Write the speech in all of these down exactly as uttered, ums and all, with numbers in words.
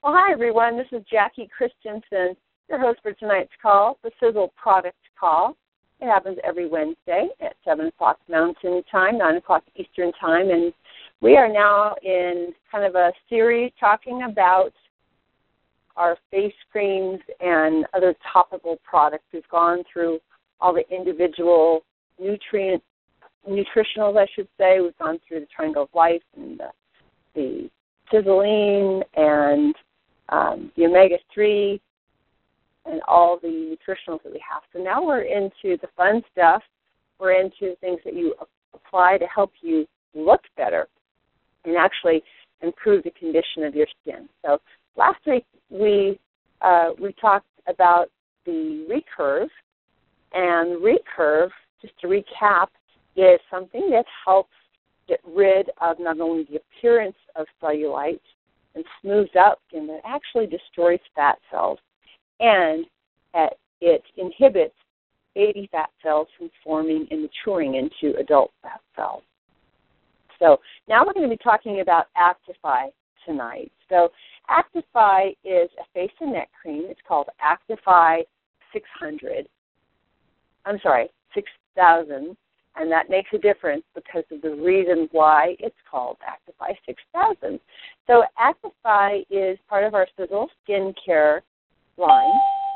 Well, hi, everyone. This is Jackie Christensen, your host for tonight's call, the Sizzle Product Call. It happens every Wednesday at seven o'clock Mountain Time, nine o'clock Eastern Time, and we are now in kind of a series talking about our face creams and other topical products. We've gone through all the individual nutrient, nutritionals, I should say. We've gone through the Triangle of Life and the, the Sizzling and um, the omega three and all the nutritionals that we have. So now we're into the fun stuff. We're into things that you apply to help you look better and actually improve the condition of your skin. So last week we uh, we talked about the Recurve, and Recurve, just to recap, is something that helps get rid of not only the appearance of cellulite and smooths out skin, but actually destroys fat cells, and at, it inhibits baby fat cells from forming and maturing into adult fat cells. So now we're going to be talking about Actify tonight. So Actify is a face and neck cream. It's called Actify six hundred. I'm sorry, six thousand. And that makes a difference because of the reason why it's called Actify six thousand. So Actify is part of our Sizzle skincare line,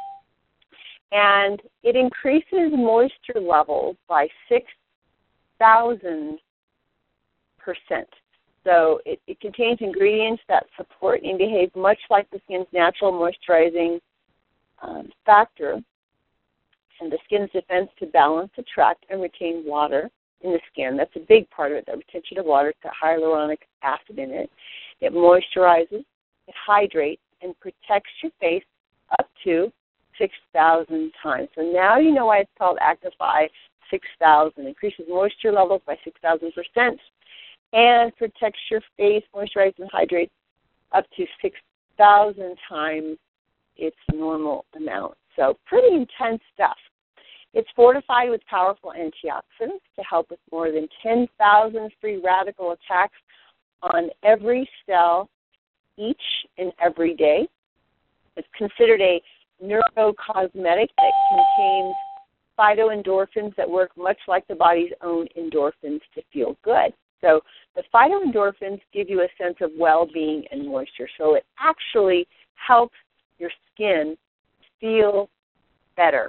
and it increases moisture levels by six thousand percent. So it, it contains ingredients that support and behave much like the skin's natural moisturizing um, factor, and the skin's defense to balance, attract, and retain water in the skin. That's a big part of it, the retention of water. It's got hyaluronic acid in it. It moisturizes, it hydrates, and protects your face up to six thousand times. So now you know why it's called Actify six thousand. Increases moisture levels by six thousand percent and protects your face, moisturizes, and hydrates up to six thousand times its normal amount. So pretty intense stuff. It's fortified with powerful antioxidants to help with more than ten thousand free radical attacks on every cell each and every day. It's considered a neurocosmetic that contains phytoendorphins that work much like the body's own endorphins to feel good. So the phytoendorphins give you a sense of well-being and moisture. So it actually helps your skin feel better.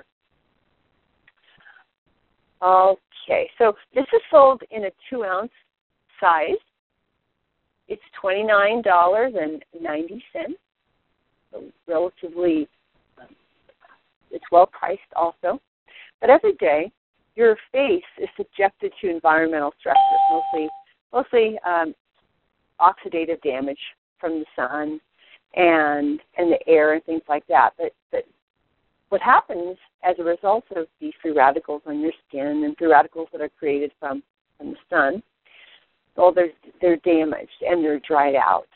Okay, so this is sold in a two-ounce size. It's twenty-nine dollars and ninety cents, so relatively, um, it's well-priced also. But every day, your face is subjected to environmental stressors, mostly, mostly um, oxidative damage from the sun and and the air and things like that. But, but what happens as a result of these free radicals on your skin and free radicals that are created from, from the sun, well, they're, they're damaged and they're dried out.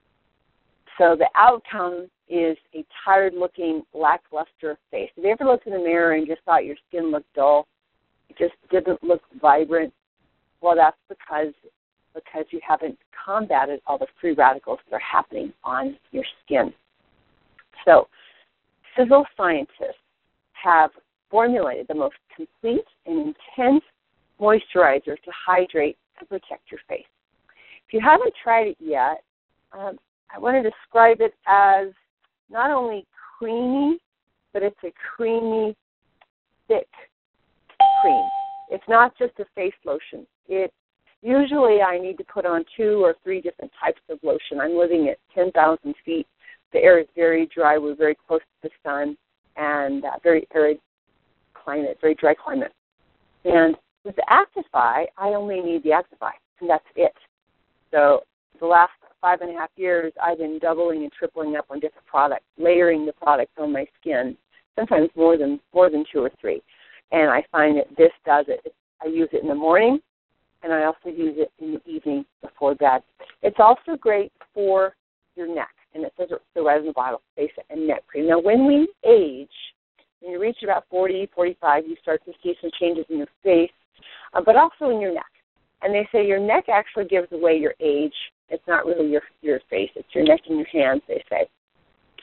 So the outcome is a tired-looking, lackluster face. Have you ever looked in the mirror and just thought your skin looked dull? It just didn't look vibrant? Well, that's because because you haven't combated all the free radicals that are happening on your skin. So Sizzle scientists have formulated the most complete and intense moisturizer to hydrate and protect your face. If you haven't tried it yet, um, I want to describe it as not only creamy, but it's a creamy, thick cream. It's not just a face lotion. It Usually I need to put on two or three different types of lotion. I'm living at ten thousand feet. The air is very dry. We're very close to the sun, and uh, very arid climate, very dry climate. And with the Actify, I only need the Actify, and that's it. So the last five and a half years, I've been doubling and tripling up on different products, layering the products on my skin, sometimes more than more than two or three. And I find that this does it. I use it in the morning, and I also use it in the evening before bed. It's also great for your neck, and it says it so right in the bottle, face and neck cream. Now, when we age, when you reach about forty, forty-five, you start to see some changes in your face, uh, but also in your neck. And they say your neck actually gives away your age. It's not really your your face. It's your neck and your hands, they say.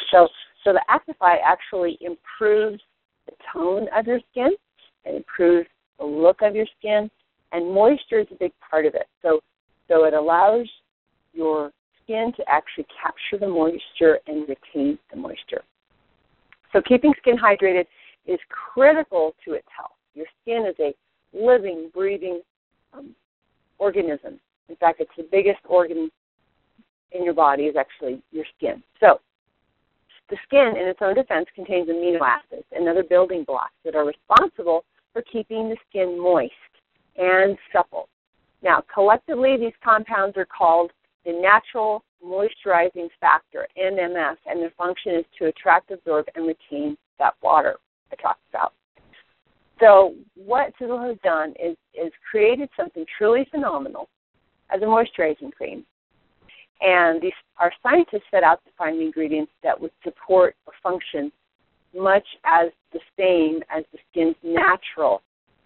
So, so the Actify actually improves the tone of your skin. It improves the look of your skin, and moisture is a big part of it. So, so it allows your skin to actually capture the moisture and retain the moisture. So keeping skin hydrated is critical to its health. Your skin is a living, breathing um, organism. In fact, it's the biggest organ in your body is actually your skin. So the skin, in its own defense, contains amino acids and other building blocks that are responsible for keeping the skin moist and supple. Now, collectively, these compounds are called the natural moisturizing factor, N M F, and their function is to attract, absorb, and retain that water I talked about. So what Sizzle has done is, is created something truly phenomenal as a moisturizing cream. And these, our scientists set out to find the ingredients that would support or function much as the same as the skin's natural,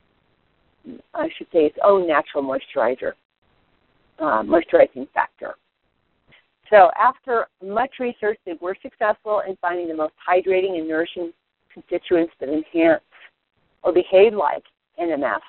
I should say its own natural moisturizer, uh, moisturizing factor. So after much research, they were successful in finding the most hydrating and nourishing constituents that enhance or behave like N M F.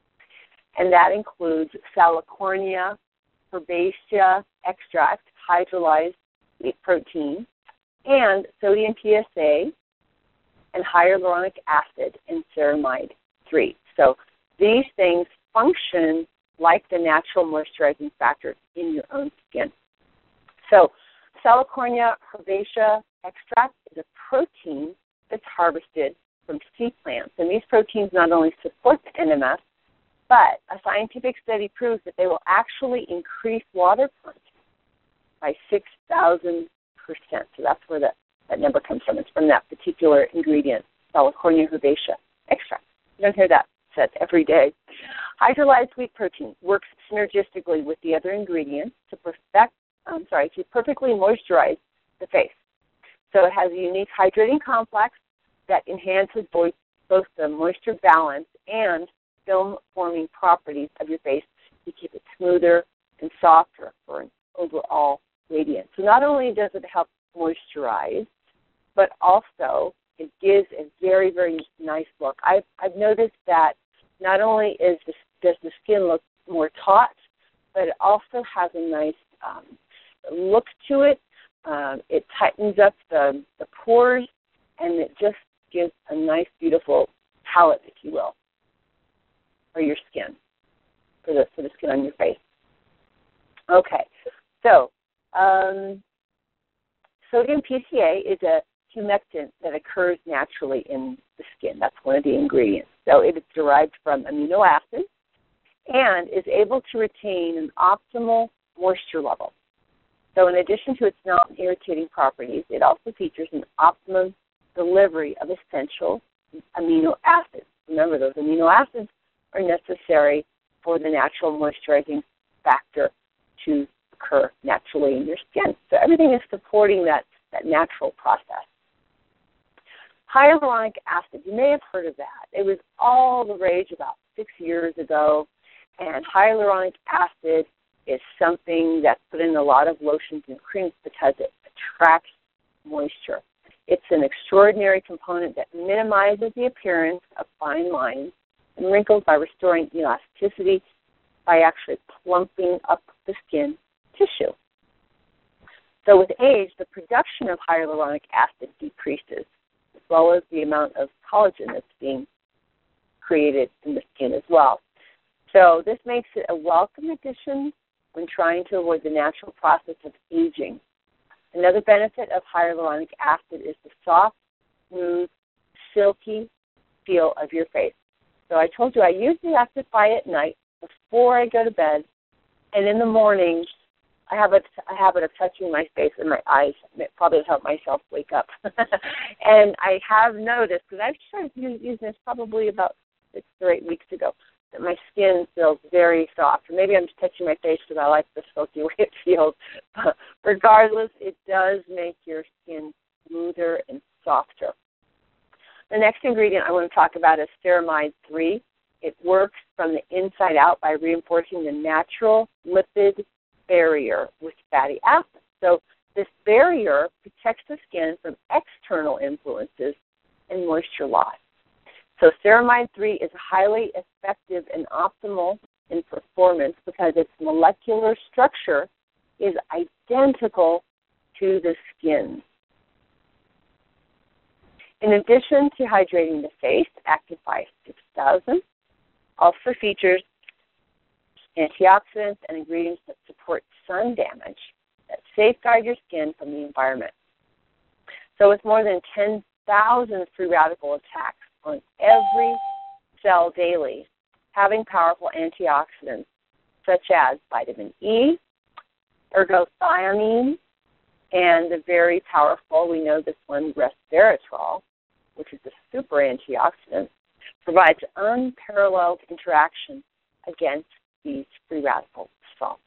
And that includes Salicornia herbaceae extract, hydrolyzed wheat protein, and sodium P S A, and hyaluronic acid and ceramide three. So these things function like the natural moisturizing factors in your own skin. So Salicornia herbaceae extract is a protein that's harvested from sea plants. And these proteins not only support the N M F, but a scientific study proves that they will actually increase water content by six thousand percent. So that's where the, that number comes from. It's from that particular ingredient, Salicornia herbaceae extract. You don't hear that said every day. Hydrolyzed wheat protein works synergistically with the other ingredients to perfect, I'm sorry, to perfectly moisturize the face. So it has a unique hydrating complex that enhances both, both the moisture balance and film-forming properties of your face to keep it smoother and softer for an overall radiance. So not only does it help moisturize, but also it gives a very, very nice look. I've, I've noticed that not only is the, does the skin look more taut, but it also has a nice um, look to it. Um, it tightens up the, the pores, and it just gives a nice, beautiful palette, if you will, for your skin, for the, for the skin on your face. Okay, so um, sodium P C A is a humectant that occurs naturally in the skin. That's one of the ingredients. So it is derived from amino acids and is able to retain an optimal moisture level. So in addition to its non-irritating properties, it also features an optimum delivery of essential amino acids. Remember, those amino acids are necessary for the natural moisturizing factor to occur naturally in your skin. So everything is supporting that, that natural process. Hyaluronic acid, you may have heard of that. It was all the rage about six years ago, and hyaluronic acid is something that's put in a lot of lotions and creams because it attracts moisture. It's an extraordinary component that minimizes the appearance of fine lines and wrinkles by restoring elasticity by actually plumping up the skin tissue. So with age, the production of hyaluronic acid decreases, as well as the amount of collagen that's being created in the skin as well. So this makes it a welcome addition when trying to avoid the natural process of aging. Another benefit of hyaluronic acid is the soft, smooth, silky feel of your face. So I told you I usually Actify at night before I go to bed, and in the morning I have a, a habit of touching my face and my eyes, probably to help myself wake up. And I have noticed, because I've started using this probably about six or eight weeks ago, that my skin feels very soft. Or maybe I'm just touching my face because I like the silky way it feels. But regardless, it does make your skin smoother and softer. The next ingredient I want to talk about is ceramide three. It works from the inside out by reinforcing the natural lipid barrier with fatty acids. So This barrier protects the skin from external influences and moisture loss. So ceramide three is highly effective and optimal in performance because its molecular structure is identical to the skin. In addition to hydrating the face, Actify six thousand also features antioxidants and ingredients that support sun damage, that safeguard your skin from the environment. So with more than ten thousand free radical attacks on every cell daily, having powerful antioxidants such as vitamin E, ergothioneine, and the very powerful, we know this one, resveratrol, which is a super antioxidant, provides unparalleled interaction against these free radical assaults.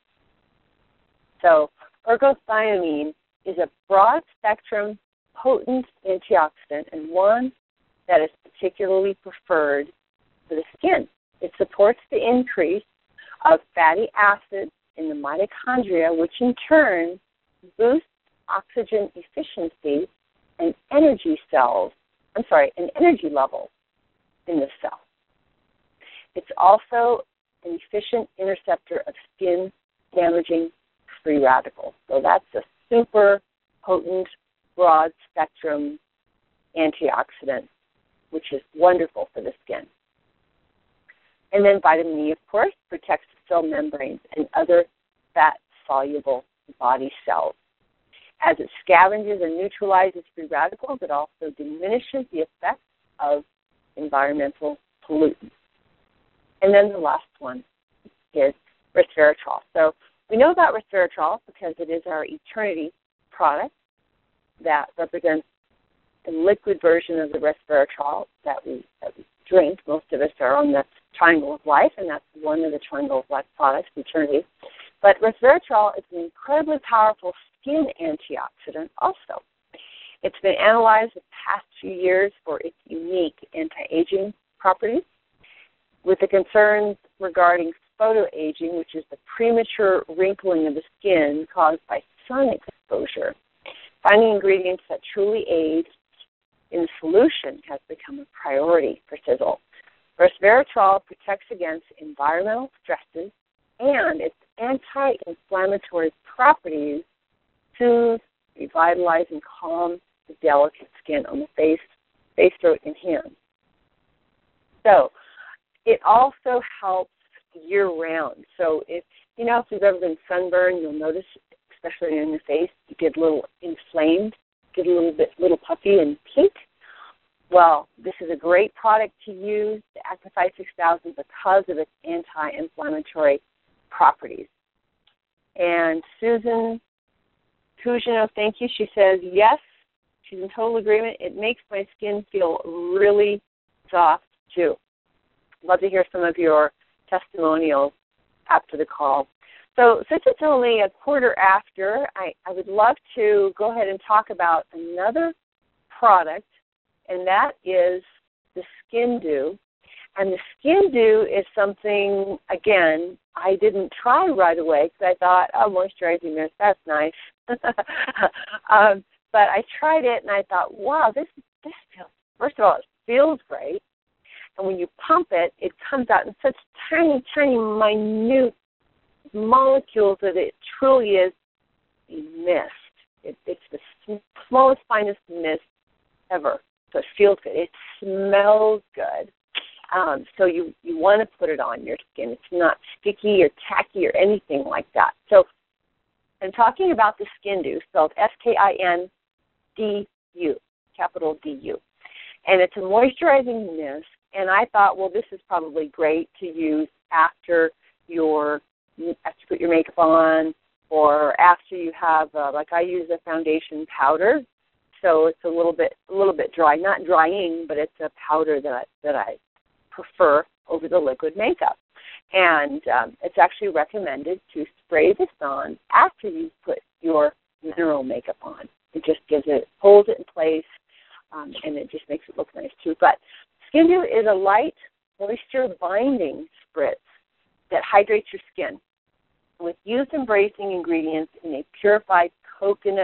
So ergothioneine is a broad-spectrum, potent antioxidant and one that is particularly preferred for the skin. It supports the increase of fatty acids in the mitochondria, which in turn boosts oxygen efficiency and energy cells, I'm sorry, and energy levels in the cell. It's also an efficient interceptor of skin-damaging free radicals. So that's a super potent, broad-spectrum antioxidant, which is wonderful for the skin. And then vitamin E, of course, protects the cell membranes and other fat-soluble body cells. As it scavenges and neutralizes free radicals, it also diminishes the effects of environmental pollutants. And then the last one is resveratrol. So we know about resveratrol because it is our Eternity product that represents the liquid version of the resveratrol that we, that we drink. Most of us are on the Triangle of Life, and that's one of the Triangle of Life products, Eternity. But resveratrol is an incredibly powerful skin antioxidant also. It's been analyzed the past few years for its unique anti-aging properties, with the concerns regarding photoaging, which is the premature wrinkling of the skin caused by sun exposure. Finding ingredients that truly aid in solution has become a priority for Sizzle. Resveratrol protects against environmental stresses, and its anti-inflammatory properties soothe, revitalize, and calm the delicate skin on the face, face, throat, and hands. So it also helps year-round. So if you know if you've ever been sunburned, you'll notice, especially in the face, you get a little inflamed, get a little bit little puffy and pink. Well, this is a great product to use, the Actify six thousand, because of its anti-inflammatory properties. And Susan Cugino, thank you. She says, yes, she's in total agreement. It makes my skin feel really soft, too. Love to hear some of your testimonials after the call. So since it's only a quarter after, I, I would love to go ahead and talk about another product, and that is the Skin Dew. And the Skin Dew is something, again, I didn't try right away because I thought, oh, moisturizing mist, that's nice. um, but I tried it, and I thought, wow, this, this feels, first of all, it feels great. And when you pump it, it comes out in such tiny, tiny, minute molecules that it truly is a mist. It, it's the smallest, finest mist ever. So it feels good. It smells good. Um, so you, you want to put it on your skin. It's not sticky or tacky or anything like that. So I'm talking about the Skin Dew, spelled S K I N D U, capital D U. And it's a moisturizing mist. And I thought, well, this is probably great to use after your after you put your makeup on, or after you have, uh, like I use a foundation powder, so it's a little bit a little bit dry, not drying, but it's a powder that I, that I prefer over the liquid makeup. And um, it's actually recommended to spray this on after you put your mineral makeup on. It just gives it, holds it in place, um, and it just makes it look nice too. But Skin Dew is a light moisture-binding spritz that hydrates your skin with youth-embracing ingredients in a purified coconut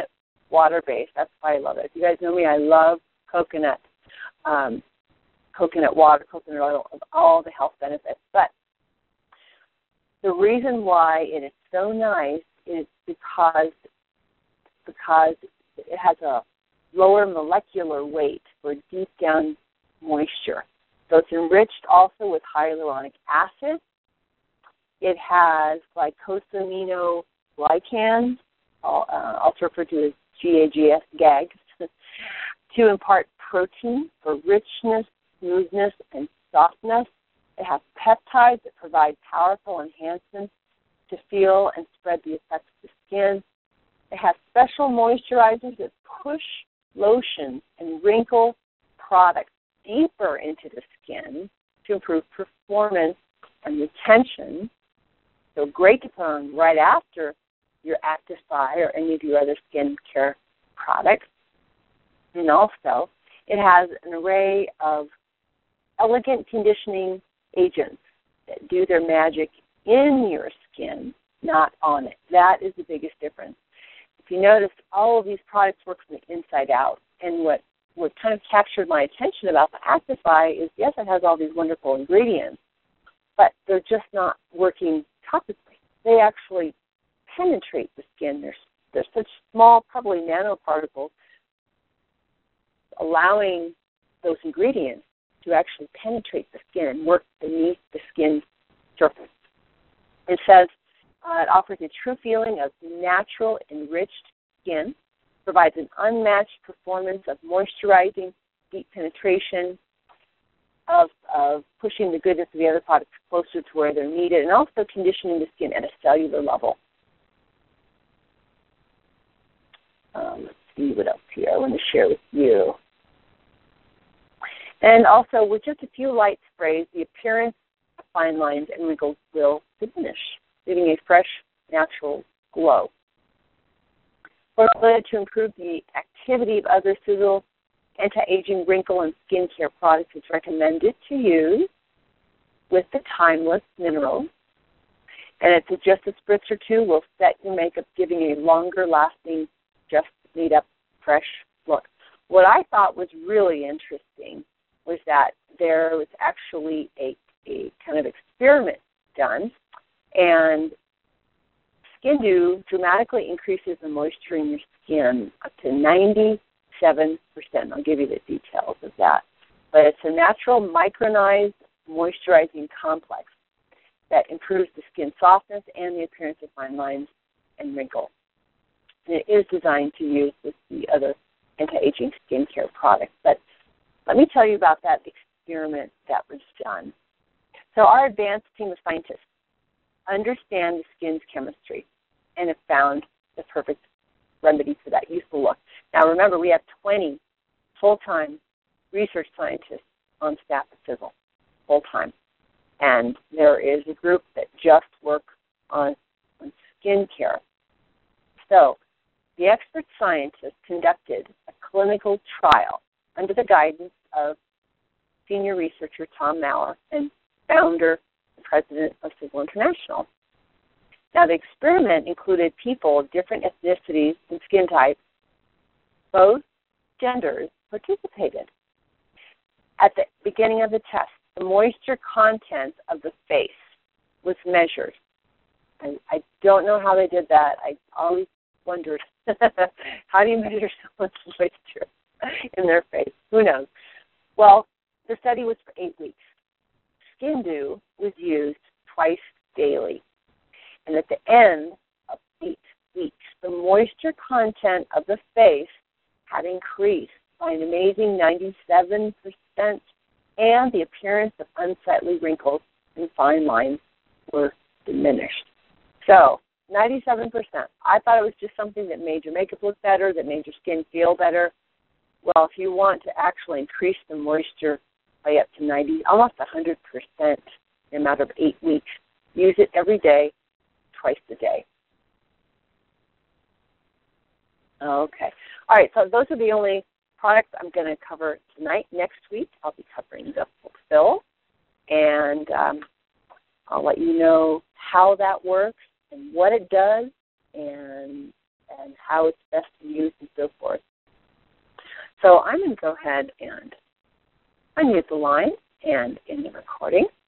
water-based. That's why I love it. If you guys know me, I love coconut, um, coconut water, coconut oil, of all the health benefits. But the reason why it is so nice is because because it has a lower molecular weight for deep down moisture. So it's enriched also with hyaluronic acid. It has glycosaminoglycans, uh, also referred to as G A G S, GAGs, to impart protein for richness, smoothness, and softness. It has peptides that provide powerful enhancements to feel and spread the effects of the skin. It has special moisturizers that push lotions and wrinkle products deeper into the skin to improve performance and retention. So great to put on right after your Actify or any of your other skincare products. And also, it has an array of elegant conditioning agents that do their magic in your skin, not on it. That is the biggest difference. If you notice, all of these products work from the inside out. And what, what kind of captured my attention about the Actify is, yes, it has all these wonderful ingredients, but they're just not working topically. They actually penetrate the skin. They're, they're such small, probably nanoparticles, allowing those ingredients to actually penetrate the skin and work beneath the skin surface. It says uh, it offers a true feeling of natural, enriched skin, provides an unmatched performance of moisturizing, deep penetration, of, of pushing the goodness of the other products closer to where they're needed, and also conditioning the skin at a cellular level. Um, let's see what else here I want to share with you. And also, with just a few light sprays, the appearance of fine lines and wrinkles will diminish, giving a fresh, natural glow. Formulated to improve the activity of other Sizzle anti-aging, wrinkle, and skincare products, it's recommended to use with the Timeless Minerals. And it's a, just a spritz or two will set your makeup, giving a longer-lasting, just made-up, fresh look. What I thought was really interesting was that there was actually a, a kind of experiment done, and Skin Dew dramatically increases the moisture in your skin up to ninety-seven percent. I'll give you the details of that. But it's a natural micronized moisturizing complex that improves the skin softness and the appearance of fine lines and wrinkles. And it is designed to use with the other anti-aging skincare products. But let me tell you about that experiment that was done. So our advanced team of scientists understand the skin's chemistry and have found the perfect remedy for that youthful look. Now remember, we have twenty full-time research scientists on staff at Sizzle, full-time. And there is a group that just work on, on skincare. So the expert scientists conducted a clinical trial under the guidance of senior researcher Tom Maurer and founder and president of Sizzle International. Now, the experiment included people of different ethnicities and skin types. Both genders participated. At the beginning of the test, the moisture content of the face was measured. I, I don't know how they did that. I always wondered, how do you measure someone's moisture in their face? Who knows? Well, the study was for eight weeks. Skin Dew was used twice daily. And at the end of eight weeks, the moisture content of the face had increased by an amazing ninety-seven percent, and the appearance of unsightly wrinkles and fine lines were diminished. So, ninety-seven percent. I thought it was just something that made your makeup look better, that made your skin feel better. Well, if you want to actually increase the moisture by up to ninety, almost one hundred percent in a matter of eight weeks, use it every day, twice a day. Okay. All right, so those are the only products I'm going to cover tonight. Next week, I'll be covering the Fulfill, and um, I'll let you know how that works and what it does and and how it's best to use and so forth. So I'm going to go ahead and unmute the line and in the recording.